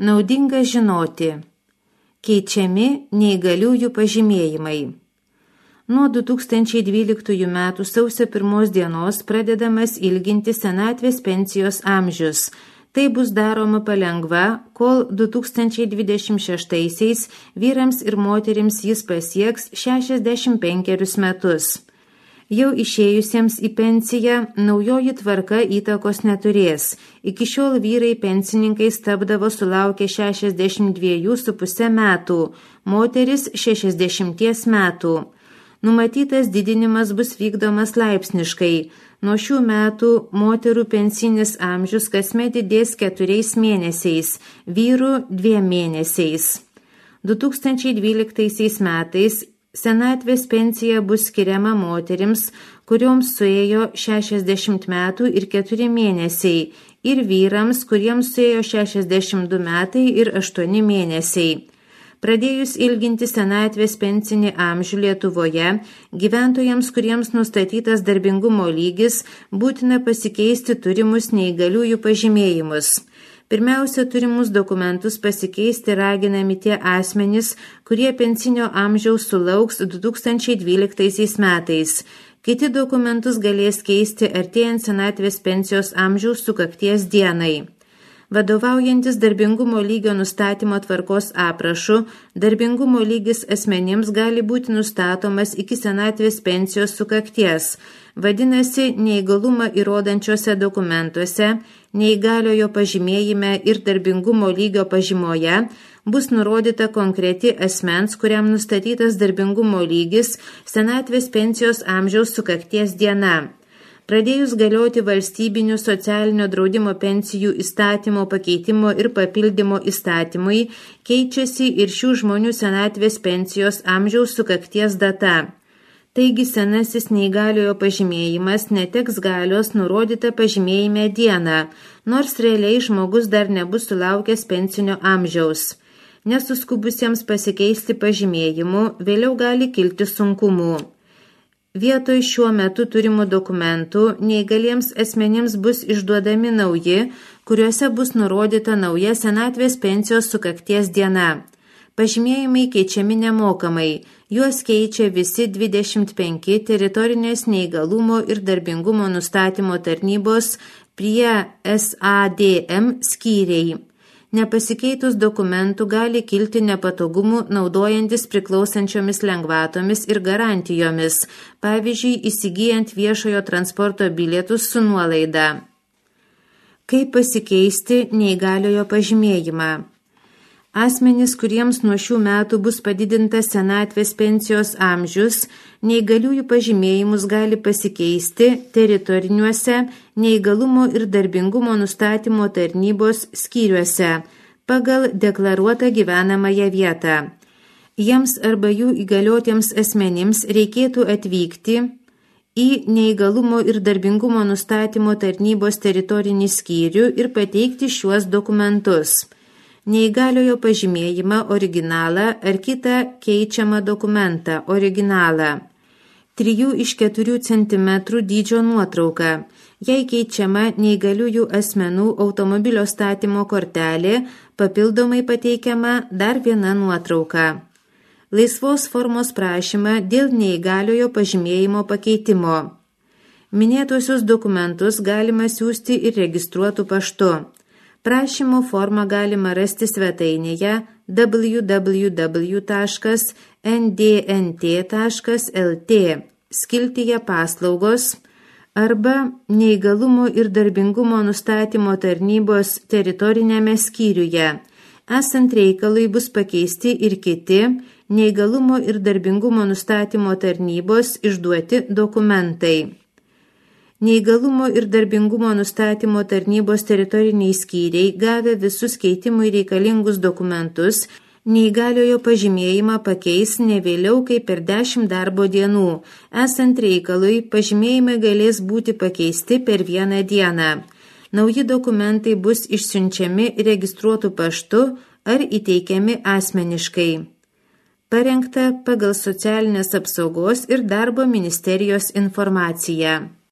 Naudinga žinoti. Keičiami neįgaliųjų pažymėjimai. Nuo 2012 m. sausio 1 dienos pradedamas ilginti senatvės pensijos amžius. Tai bus daroma palengva, kol 2026 vyrams ir moterims jis pasieks 65 metus. Jau išėjusiems į pensiją naujoji tvarka įtakos neturės. Iki šiol vyrai pensininkais tapdavo sulaukę 62,5 metų, moteris 60 metų. Numatytas didinimas bus vykdomas laipsniškai. Nuo šių metų moterų pensinis amžius kasmet didės 4 mėnesiais, vyrų 2 mėnesiais. 2012 metais senatvės pensija bus skiriama moterims, kurioms suėjo 60 metų ir 4 mėnesiai, ir vyrams, kuriems suėjo 62 metai ir 8 mėnesiai. Pradėjus ilginti senatvės pensinį amžių Lietuvoje, gyventojams, kuriems nustatytas darbingumo lygis, būtina pasikeisti turimus neįgaliųjų pažymėjimus. Pirmiausia, turimus dokumentus pasikeisti raginami tie asmenys, kurie pensinio amžiaus sulauks 2012 metais. Kiti dokumentus galės keisti artėjant senatvės pensijos amžiaus sukakties dienai. Vadovaujantis darbingumo lygio nustatymo tvarkos aprašu, darbingumo lygis asmenims gali būti nustatomas iki senatvės pensijos sukakties. Vadinasi, neįgalumą įrodančiuose dokumentuose, neįgaliojo pažymėjime ir darbingumo lygio pažymoje bus nurodyta konkreti asmens, kuriam nustatytas darbingumo lygis senatvės pensijos amžiaus sukakties diena. Pradėjus galioti valstybinių socialinio draudimo pensijų įstatymo pakeitimo ir papildymo įstatymui, keičiasi ir šių žmonių senatvės pensijos amžiaus sukakties data. Taigi senasis neįgaliojo pažymėjimas neteks galios nurodytą pažymėjime dieną, nors realiai žmogus dar nebus sulaukęs pensinio amžiaus. Nesuskubusiems pasikeisti pažymėjimu vėliau gali kilti sunkumų. Vietoj šiuo metu turimų dokumentų neįgaliems asmenims bus išduodami nauji, kuriuose bus nurodyta nauja senatvės pensijos sukakties diena. Pažymėjimai keičiami nemokamai, juos keičia visi 25 teritorinės neįgalumo ir darbingumo nustatymo tarnybos prie SADM skyriai. Nepasikeitus dokumentų gali kilti nepatogumų naudojantis priklausančiomis lengvatomis ir garantijomis, pavyzdžiui, įsigijant viešojo transporto bilietus su nuolaida. Kaip pasikeisti neįgaliojo pažymėjimą? Asmenys, kuriems nuo šių metų bus padidintas senatvės pensijos amžius, neįgaliųjų pažymėjimus gali pasikeisti teritoriniuose neįgalumo ir darbingumo nustatymo tarnybos skyriuose pagal deklaruotą gyvenamąją vietą. Jiems arba jų įgaliotiems asmenims reikėtų atvykti į neįgalumo ir darbingumo nustatymo tarnybos teritorinį skyrių ir pateikti šiuos dokumentus. Neįgaliojo pažymėjimą originalą ar kitą keičiamą dokumentą originalą. 3 iš 4 cm dydžio nuotrauka. Jei keičiama neįgaliųjų asmenų automobilio statymo kortelė, papildomai pateikiama dar viena nuotrauka. Laisvos formos prašymą dėl neįgaliojo pažymėjimo pakeitimo. Minėtuosius dokumentus galima siųsti ir registruotu paštu. Prašymo formą galima rasti svetainėje www.ndnt.lt skiltyje paslaugos arba neįgalumo ir darbingumo nustatymo tarnybos teritorinėme skyriuje. Esant reikalui bus pakeisti ir kiti neįgalumo ir darbingumo nustatymo tarnybos išduoti dokumentai. Neįgalumo ir darbingumo nustatymo tarnybos teritoriniai skyriai gavę visus keitimui reikalingus dokumentus, neįgaliojo pažymėjimą pakeis ne vėliau kaip per 10 darbo dienų. Esant reikalui, pažymėjimai galės būti pakeisti per 1 dieną. Nauji dokumentai bus išsiunčiami registruotu paštu ar įteikiami asmeniškai. Parengta pagal Socialinės apsaugos ir darbo ministerijos informaciją.